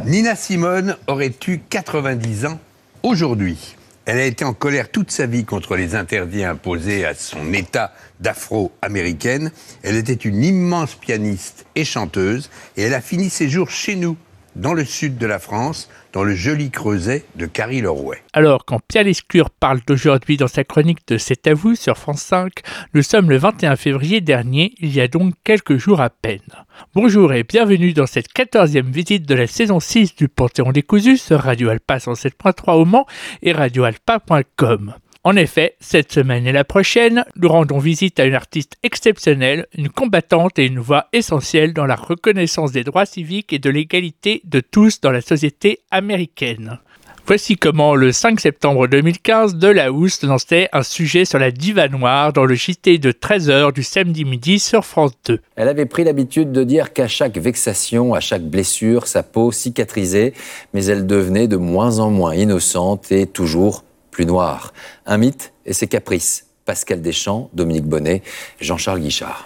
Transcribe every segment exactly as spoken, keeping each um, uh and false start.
Nina Simone aurait eu quatre-vingt-dix ans aujourd'hui. Elle a été en colère toute sa vie contre les interdits imposés à son état d'afro-américaine. Elle était une immense pianiste et chanteuse et elle a fini ses jours chez nous, dans le sud de la France, dans le joli Creuset de Carry-le-Rouet. Alors, quand Pierre Lescure parle d'aujourd'hui dans sa chronique de C'est à vous sur France cinq, nous sommes le vingt et un février dernier, il y a donc quelques jours à peine. Bonjour et bienvenue dans cette quatorzième visite de la saison six du Panthéon décousu sur Radio Alpa cent sept point trois au Mans et radio alpa point com. En effet, cette semaine et la prochaine, nous rendons visite à une artiste exceptionnelle, une combattante et une voix essentielle dans la reconnaissance des droits civiques et de l'égalité de tous dans la société américaine. Voici comment, le cinq septembre deux mille quinze, Delahousse lançait un sujet sur la diva noire dans le J T de treize heures du samedi midi sur France deux. Elle avait pris l'habitude de dire qu'à chaque vexation, à chaque blessure, sa peau cicatrisait, mais elle devenait de moins en moins innocente et toujours plus noire. Un mythe et ses caprices. Pascal Deschamps, Dominique Bonnet, Jean-Charles Guichard.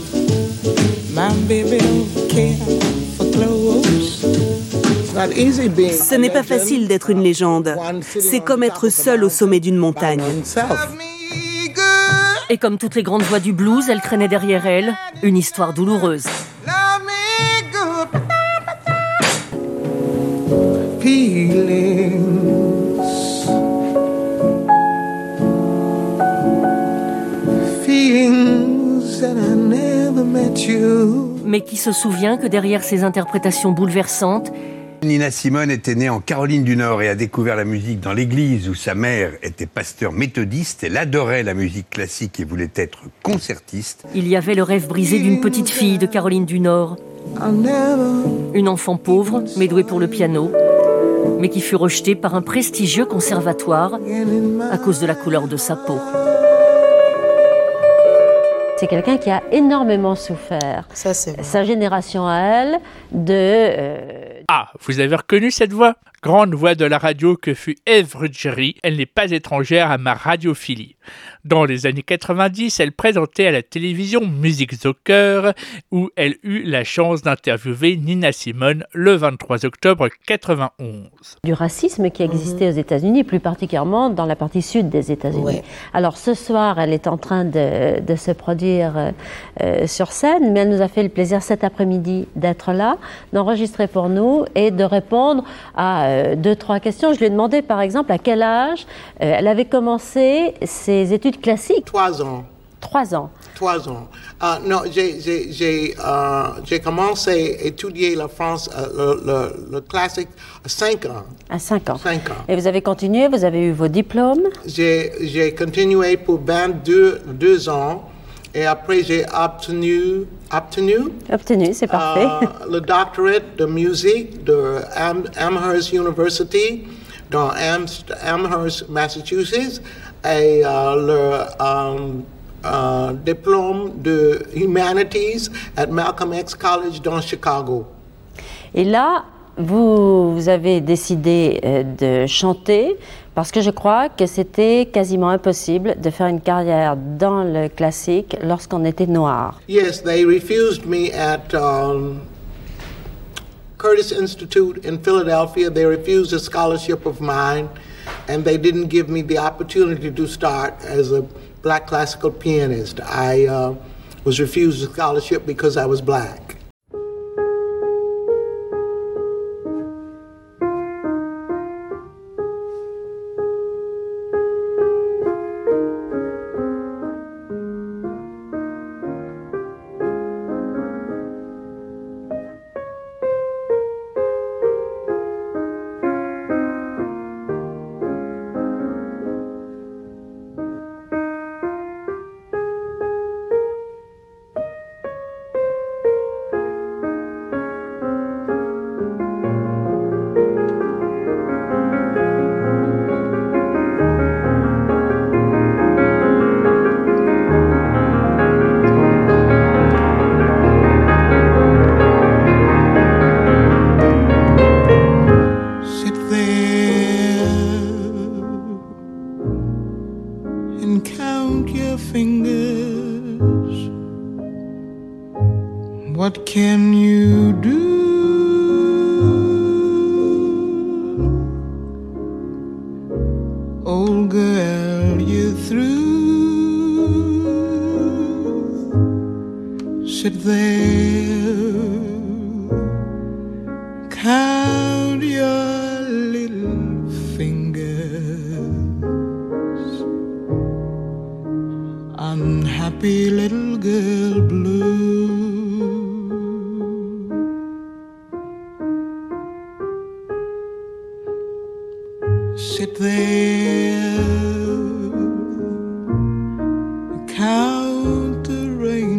Ce n'est pas facile d'être une légende. C'est comme être seul au sommet d'une montagne. Et comme toutes les grandes voix du blues, elle traînait derrière elle une histoire douloureuse. Mais qui se souvient que derrière ces interprétations bouleversantes, Nina Simone était née en Caroline du Nord et a découvert la musique dans l'église où sa mère était pasteur méthodiste. Elle adorait la musique classique et voulait être concertiste. Il y avait le rêve brisé d'une petite fille de Caroline du Nord. Une enfant pauvre, mais douée pour le piano, mais qui fut rejetée par un prestigieux conservatoire à cause de la couleur de sa peau. C'est quelqu'un qui a énormément souffert. Ça, c'est vrai. Sa génération à elle, de... Euh... Ah, vous avez reconnu cette voix ? Grande voix de la radio que fut Ève Ruggieri, elle n'est pas étrangère à ma radiophilie. Dans les années quatre-vingt-dix, elle présentait à la télévision Musique au cœur, où elle eut la chance d'interviewer Nina Simone le vingt-trois octobre quatre-vingt-onze. Du racisme qui existait mm-hmm. aux États-Unis, plus particulièrement dans la partie sud des États-Unis. Ouais. Alors ce soir, elle est en train de, de se produire euh, sur scène, mais elle nous a fait le plaisir cet après-midi d'être là, d'enregistrer pour nous et de répondre à euh, deux, trois questions. Je lui ai demandé par exemple à quel âge euh, elle avait commencé ses études classique. Trois ans. Trois ans. Trois ans. Uh, non, j'ai, j'ai, j'ai, uh, j'ai commencé à étudier la France, uh, le, le, le classique, à cinq ans. À cinq ans. Cinq ans. Et vous avez continué, vous avez eu vos diplômes? J'ai, j'ai continué pour vingt-deux deux ans. Et après, j'ai obtenu... Obtenu? Obtenu, c'est parfait. Uh, le doctorat de musique de Am- Amherst University dans Am- Amherst, Massachusetts. Et euh, le um, uh, diplôme de Humanities at Malcolm X College dans Chicago. Et là, vous, vous avez décidé euh, de chanter parce que je crois que c'était quasiment impossible de faire une carrière dans le classique lorsqu'on était noir. Yes, they refused me at um, Curtis Institute in Philadelphia. They refused a scholarship of mine. And they didn't give me the opportunity to start as a black classical pianist. I uh, was refused a scholarship because I was black. count your little fingers, unhappy little girl blue. Sit there, count the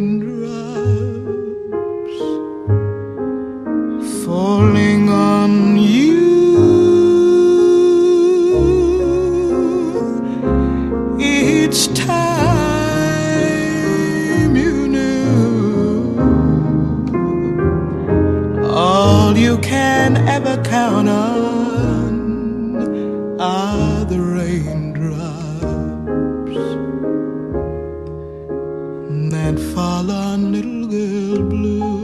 raindrops falling on you. Each time you knew all you can ever count on are the raindrops that fall on little girl blue.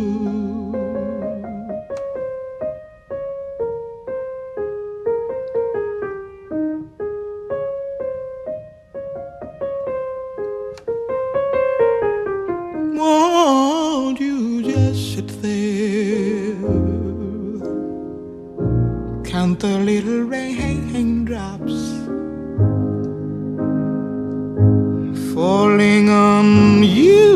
Won't you just sit there, count the little raindrops falling on you.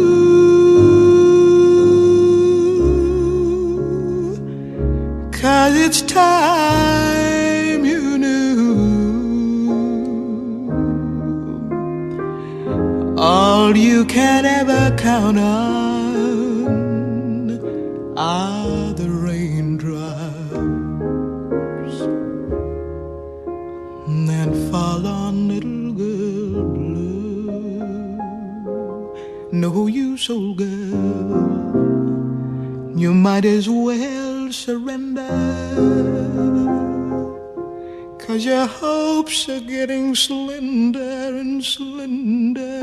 'Cause it's time you knew all you can ever count on are the raindrops that fall on little girl blue. No use, old girl, you might as well surrender, 'cause your hopes are getting slender and slender.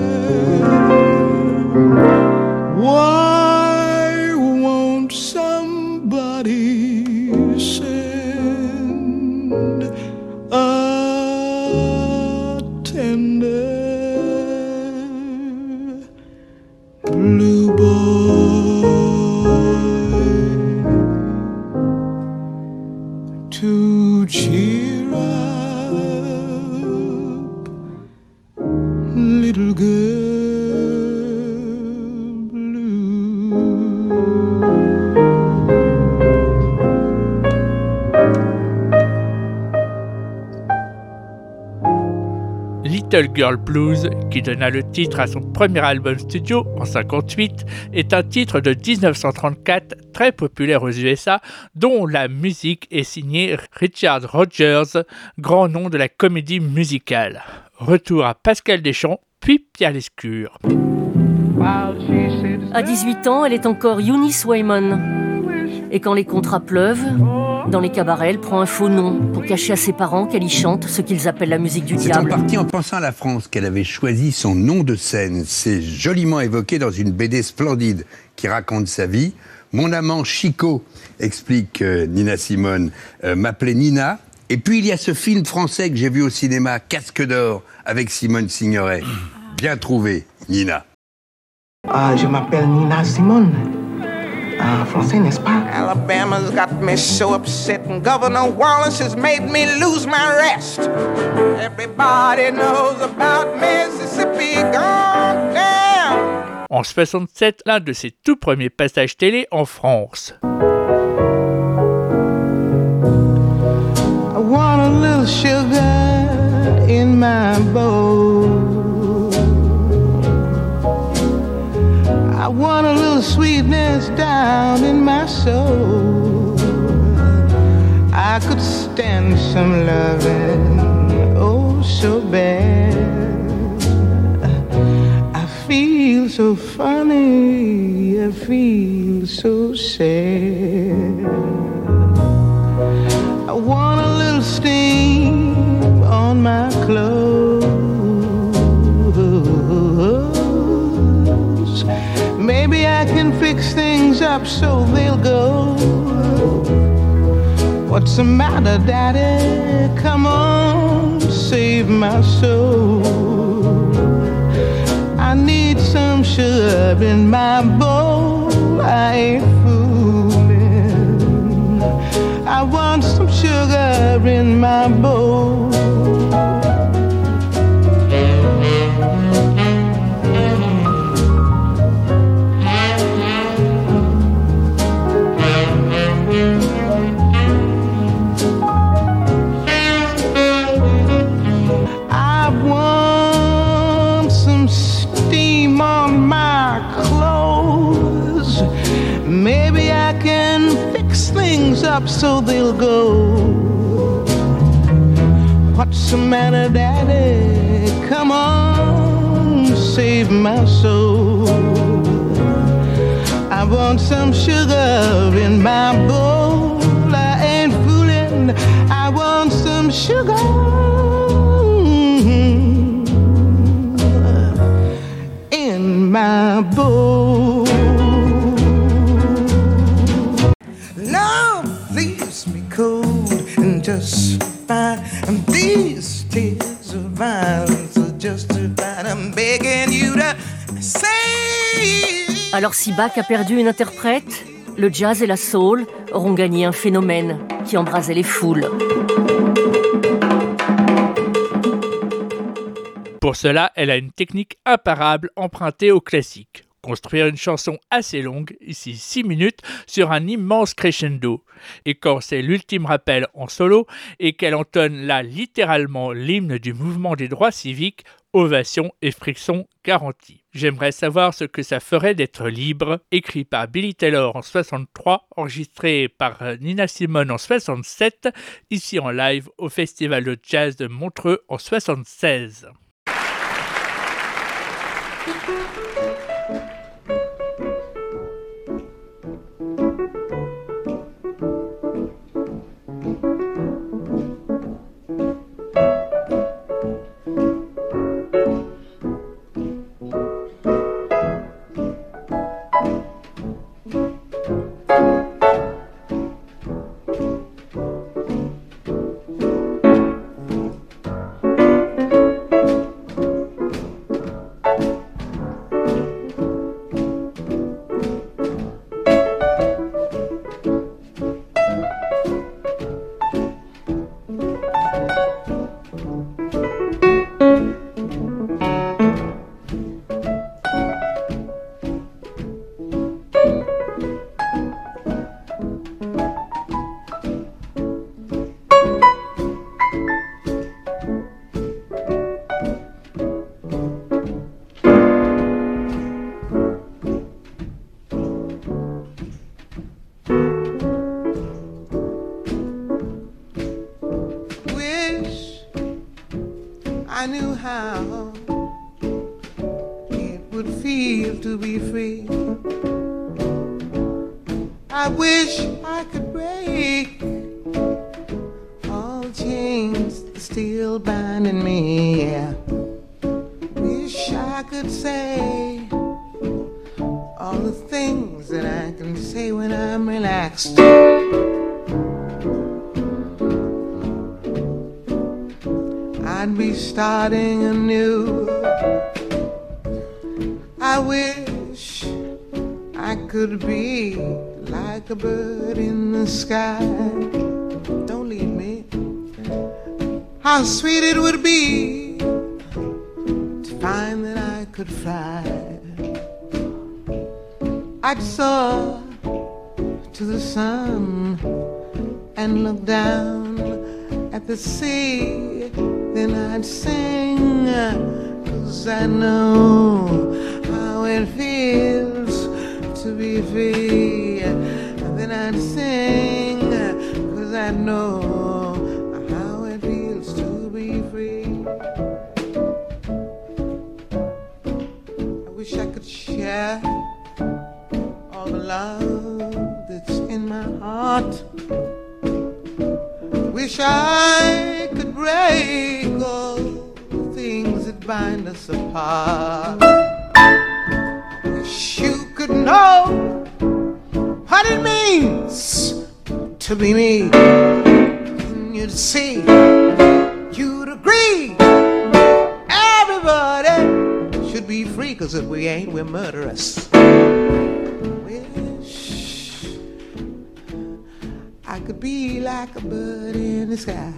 Why won't somebody send a tender blue boy to cheer up little girl blue? Little Girl Blues, qui donna le titre à son premier album studio en cinquante-huit, est un titre de dix-neuf cent trente-quatre très populaire aux U S A, dont la musique est signée Richard Rodgers, grand nom de la comédie musicale. Retour à Pascal Deschamps, puis Pierre Lescure. À dix-huit ans, elle est encore Eunice Wyman. Et quand les contrats pleuvent, dans les cabarets, elle prend un faux nom pour cacher à ses parents qu'elle y chante ce qu'ils appellent la musique du C'est diable. en partie en pensant à la France qu'elle avait choisi son nom de scène. C'est joliment évoqué dans une B D splendide qui raconte sa vie. Mon amant Chico, explique euh, Nina Simone, euh, m'appelait Nina. Et puis il y a ce film français que j'ai vu au cinéma, Casque d'or, avec Simone Signoret. Bien trouvé, Nina. Ah, je m'appelle Nina Simone. Ah, français, n'est-ce pas? Alabama's got me so upset and Governor Wallace has made me lose my rest. Everybody knows about Mississippi gone down. En soixante-sept, l'un de ses tout premiers passages télé en France. I want a little sugar in my bowl. I want a little sweetness down in my soul. I could stand some loving, oh so bad. I feel so funny, I feel so sad. I want a little steam on my clothes. Maybe I can fix things up so they'll go. What's the matter, Daddy? Come on, save my soul. I need some sugar in my bowl. I ain't fooling. in my bowl. I want some steam on my clothes. Maybe I can fix things up so they'll go. What's the matter, Daddy? Come on, save my soul. I want some sugar in my bowl. I ain't fooling. I want some sugar in my bowl. Love leaves me cold and just fine, and these tears of violence are justified. I'm begging you to say. Alors si Bach a perdu une interprète, le jazz et la soul auront gagné un phénomène qui embrasait les foules. Pour cela, elle a une technique imparable empruntée au classique. Construire une chanson assez longue, ici six minutes, sur un immense crescendo. Et quand c'est l'ultime rappel en solo et qu'elle entonne là littéralement l'hymne du mouvement des droits civiques, ovation et friction garantis. J'aimerais savoir ce que ça ferait d'être libre, écrit par Billy Taylor en soixante-trois, enregistré par Nina Simone en soixante-sept, ici en live au Festival de Jazz de Montreux en soixante-seize. I knew how it would feel to be free. I wish I could break all chains still binding me. Yeah. Wish I could say all the things that I can say when I'm relaxed. I'd be starting anew. I wish I could be like a bird in the sky. Don't leave me. How sweet it would be to find that I could fly. I'd soar to the sun and look down at the sea. Then I'd sing, 'cause I know how it feels to be free. Then I'd sing, 'cause I know how it feels to be free. I wish I could share all the love that's in my heart. Wish I could break all the things that bind us apart. Wish you could know what it means to be me. And you'd see, you'd agree, everybody should be free, 'cause if we ain't, we're murderous. Wish I could be like a bird in the sky.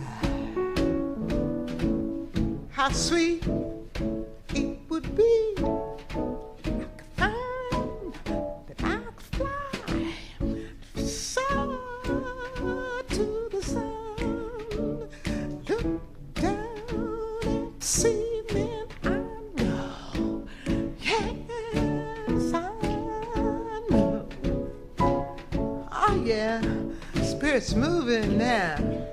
How sweet it would be if I could find that I could fly so to the sun. Look down and see me. I know, yes, I know. Oh yeah, spirit's moving now.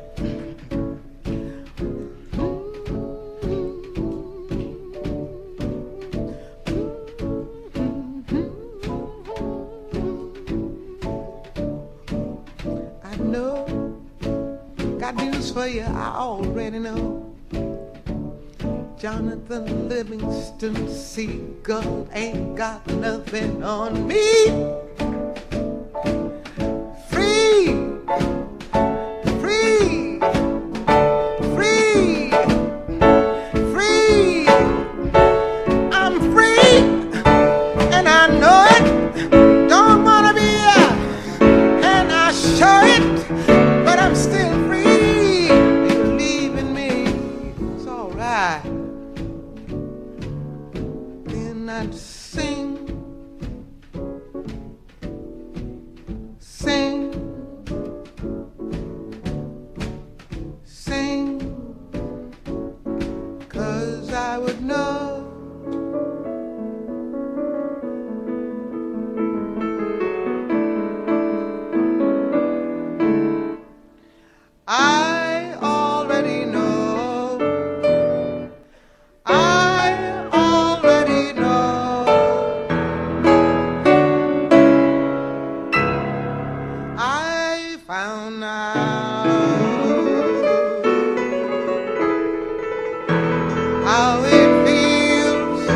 For you, I already know. Jonathan Livingston Seagull ain't got nothing on me. Free, free, free, free. I'm free, and I know it. Don't wanna be here, and I show it, but I'm still free. Then I'd sing, sing, sing, 'cause I would know. I already know. Found out how it feels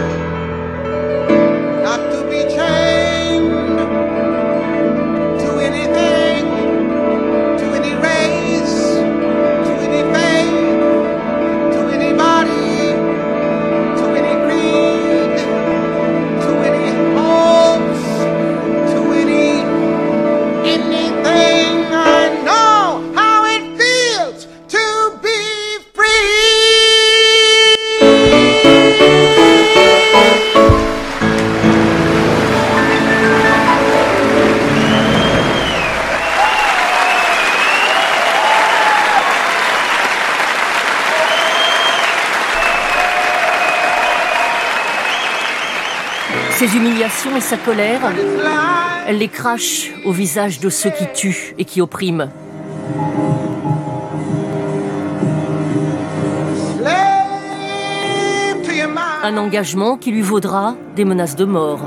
not to be chained to anything, to any race, to any faith, to anybody, to any creed, to any hopes, to any anything. Ses humiliations et sa colère, elle les crache au visage de ceux qui tuent et qui oppriment. Un engagement qui lui vaudra des menaces de mort.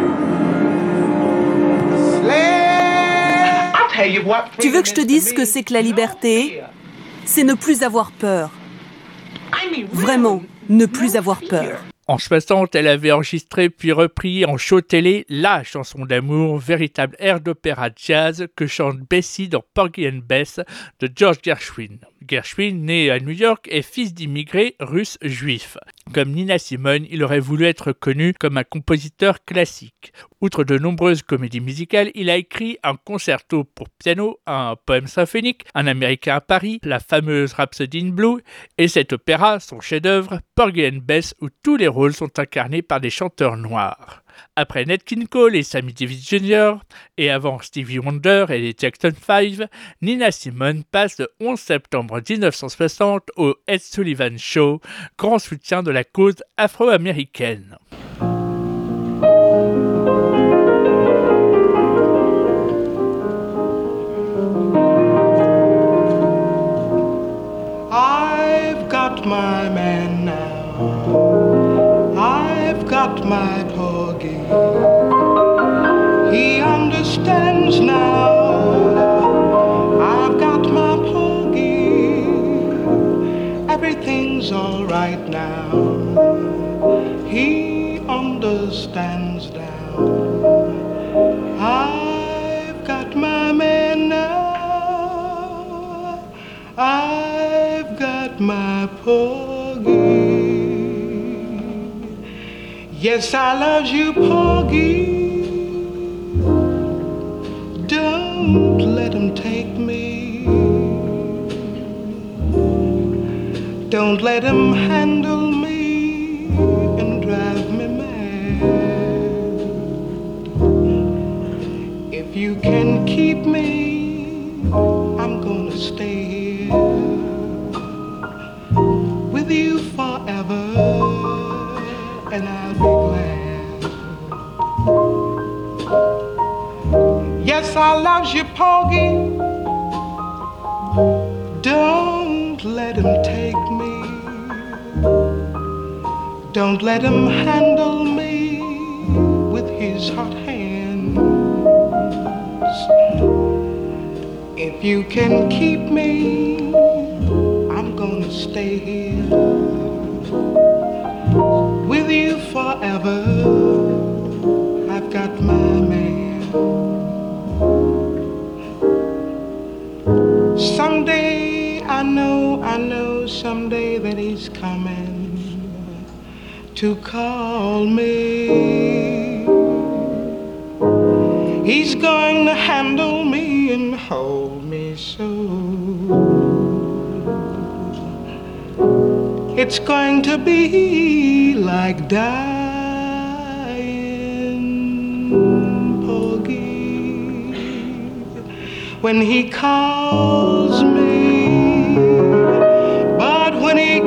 Tu veux que je te dise ce que c'est que la liberté? C'est ne plus avoir peur. Vraiment, ne plus avoir peur. En soixante, elle avait enregistré puis repris en show télé la chanson d'amour, véritable air d'opéra jazz que chante Bessie dans Porgy and Bess de George Gershwin. Gershwin, né à New York, est fils d'immigrés russes juifs. Comme Nina Simone, il aurait voulu être connu comme un compositeur classique. Outre de nombreuses comédies musicales, il a écrit un concerto pour piano, un poème symphonique, Un Américain à Paris, la fameuse Rhapsody in Blue, et cet opéra, son chef-d'œuvre, Porgy and Bess, où tous les rôles sont incarnés par des chanteurs noirs. Après Nat King Cole et Sammy Davis junior, et avant Stevie Wonder et les Jackson five, Nina Simone passe le onze septembre dix-neuf cent soixante au Ed Sullivan Show, grand soutien de la cause afro-américaine. I've got my man now. I've got my Porgy. He understands now. I've got my Porgy. Everything's all right now. He understands now. I've got my man now. I've got my Porgy. Yes, I love you, Porgy. Don't let him take me. Don't let him handle me and drive me mad. If you can keep me, I'm gonna stay here with you forever, and I'll be glad. Yes, I love you, Porgy. Don't let him take me. Don't let him handle me with his hot hands. If you can keep me, I'm gonna stay here with you forever. I've got my man. Someday, I know, I know someday that he's coming to call me. He's going to handle me and hold me so. It's going to be like dying, Porgy, when he calls me. But when he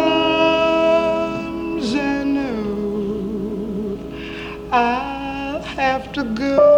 comes, I know I'll have to go.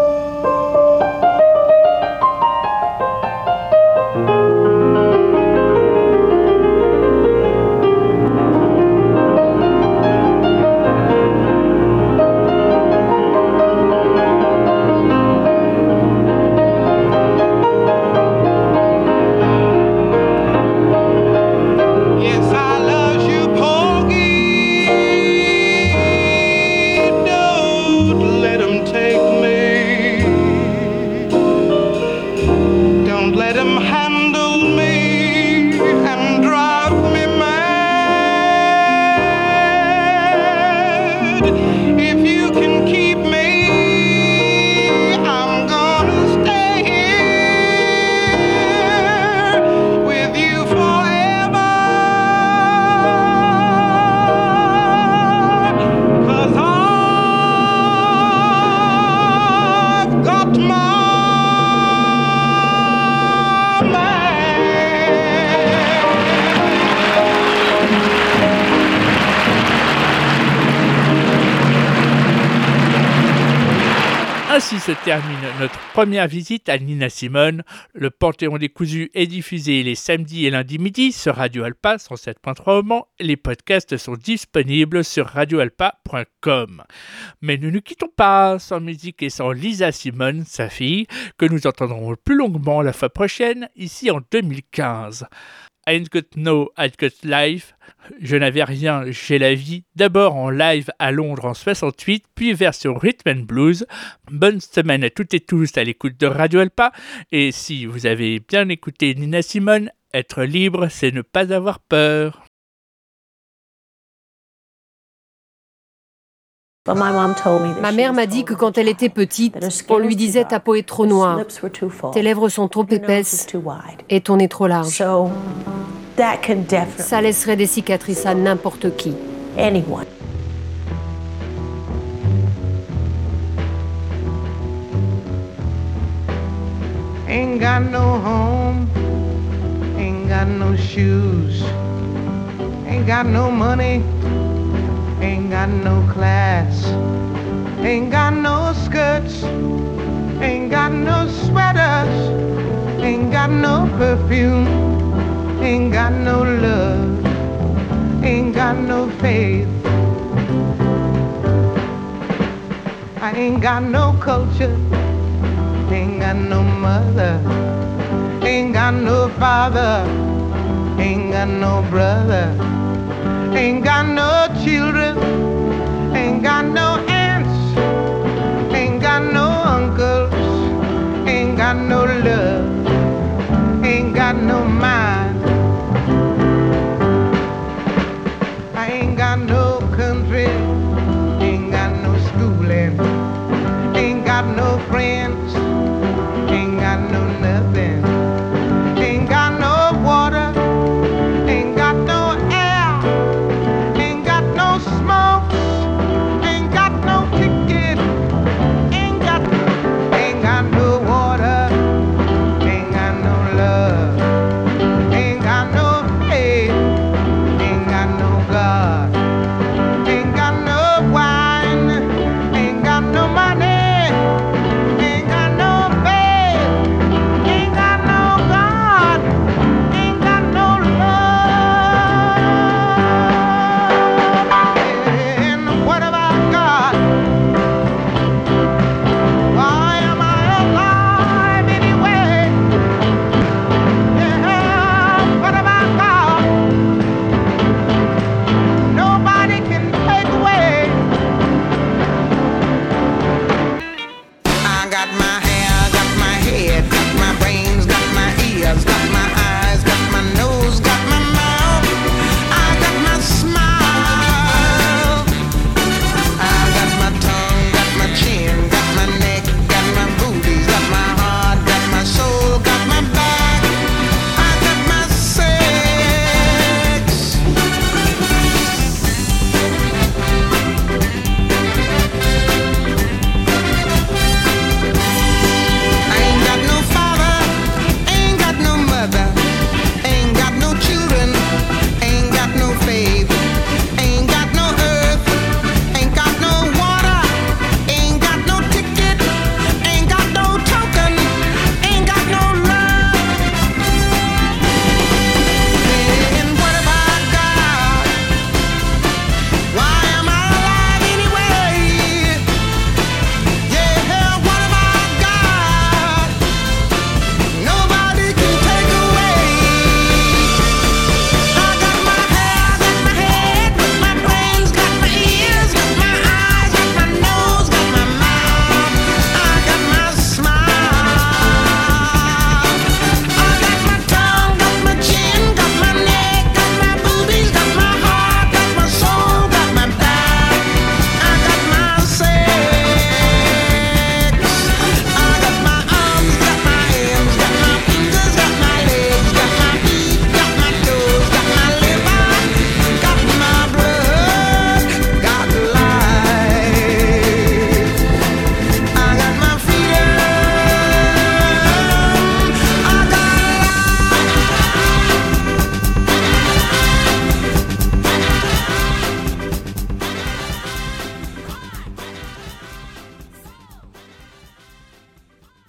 Ainsi se termine notre première visite à Nina Simone. Le Panthéon décousu est diffusé les samedis et lundis midi sur Radio Alpa cent sept point trois au Mans. Les podcasts sont disponibles sur radio alpa point com. Mais nous ne quittons pas sans musique et sans Lisa Simone, sa fille, que nous entendrons plus longuement la fois prochaine, ici en deux mille quinze. I ain't got no, I got life. Je n'avais rien, j'ai la vie. D'abord en live à Londres en soixante-huit, puis version Rhythm and Blues. Bonne semaine à toutes et tous à l'écoute de Radio Alpa. Et si vous avez bien écouté Nina Simone, être libre, c'est ne pas avoir peur. Ma mère m'a dit que quand elle était petite, on lui disait « ta peau est trop noire, tes lèvres sont trop épaisses et ton nez trop large ». Ça laisserait des cicatrices à n'importe qui. Ain't got no home, ain't got no shoes, ain't got no money, ain't got no class, ain't got no skirts, ain't got no sweaters, ain't got no perfume, ain't got no love, ain't got no faith. I ain't got no culture, ain't got no mother, ain't got no father, ain't got no brother, ain't got no children, ain't got no aunts, ain't got no uncles, ain't got no love, ain't got no mind.